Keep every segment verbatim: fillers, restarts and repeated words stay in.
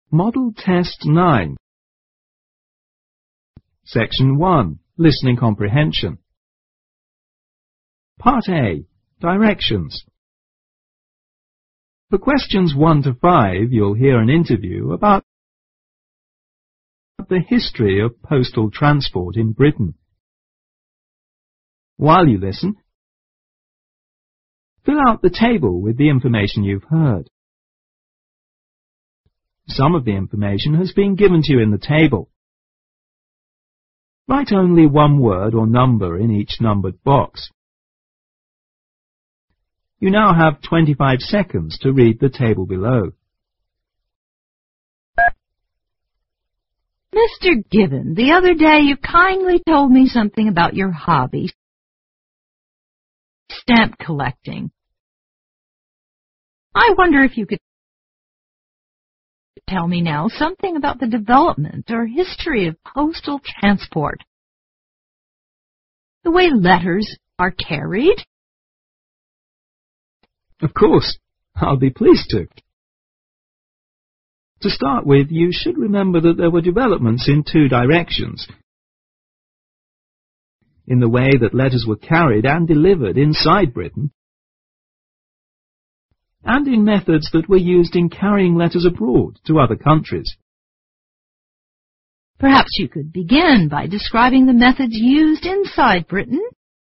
Model Test nine. Section one. Listening Comprehension. Part A. Directions. For questions one to five, you'll hear an interview about the history of postal transport in Britain. While you listen, fill out the table with the information you've heard. Some of the information has been given to you in the table. Write only one word or number in each numbered box. You now have twenty-five seconds to read the table below. Mister Gibbon, the other day you kindly told me something about your hobby, stamp collecting. I wonder if you could tell me now something about the development or history of postal transport, the way letters are carried. Of course, I'll be pleased to. To start with, you should remember that there were developments in two directions. In the way that letters were carried and delivered inside Britain, and in methods that were used in carrying letters abroad to other countries. Perhaps you could begin by describing the methods used inside Britain.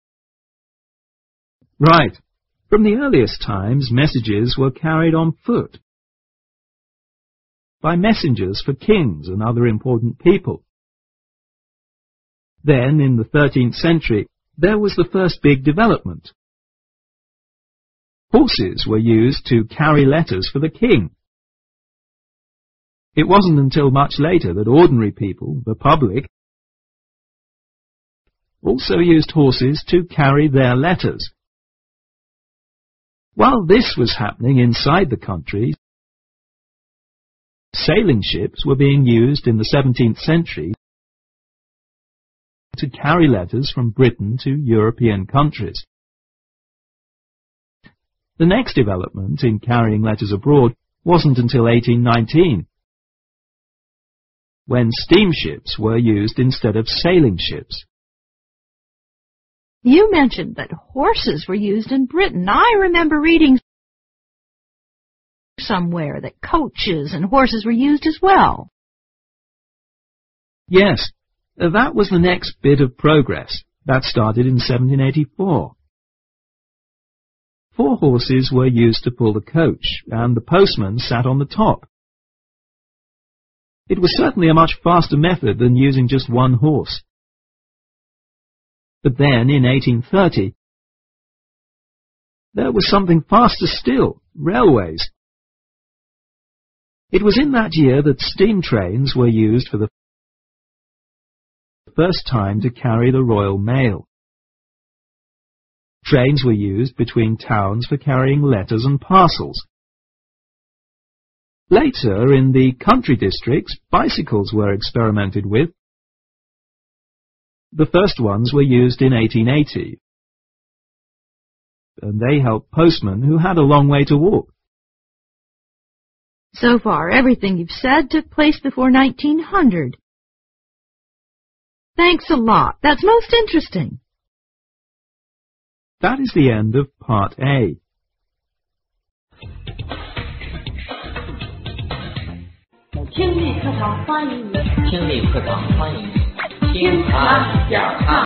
Right. From the earliest times, messages were carried on foot by messengers for kings and other important people. Then, in the thirteenth century, there was the first big development. Horses were used to carry letters for the king. It wasn't until much later that ordinary people, the public, also used horses to carry their letters. While this was happening inside the country, sailing ships were being used in the seventeenth century to carry letters from Britain to European countries. The next development in carrying letters abroad wasn't until eighteen nineteen, when steamships were used instead of sailing ships. You mentioned that horses were used in Britain. I remember reading somewhere that coaches and horses were used as well. Yes, that was the next bit of progress. That started in seventeen eighty-four. Four horses were used to pull the coach, and the postman sat on the top. It was certainly a much faster method than using just one horse. But then, in eighteen thirty, there was something faster still, railways. It was in that year that steam trains were used for the first time to carry the Royal Mail. Trains were used between towns for carrying letters and parcels. Later, in the country districts, bicycles were experimented with. The first ones were used in eighteen eighty, and they helped postmen who had a long way to walk. So far, everything you've said took place before nineteen hundred. Thanks a lot. That's most interesting. That is the end of Part A. 听力课堂欢迎你，听力课堂欢迎你，听它讲它。